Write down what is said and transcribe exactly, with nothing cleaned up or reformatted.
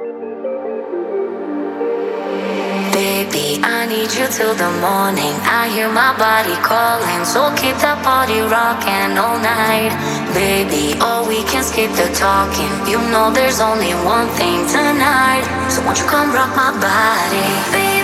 Baby, I need you till the morning. I hear my body calling, so keep that body rocking all night. Baby, oh, we can skip the talking. You know there's only one thing tonight, so won't you come rock my body, baby?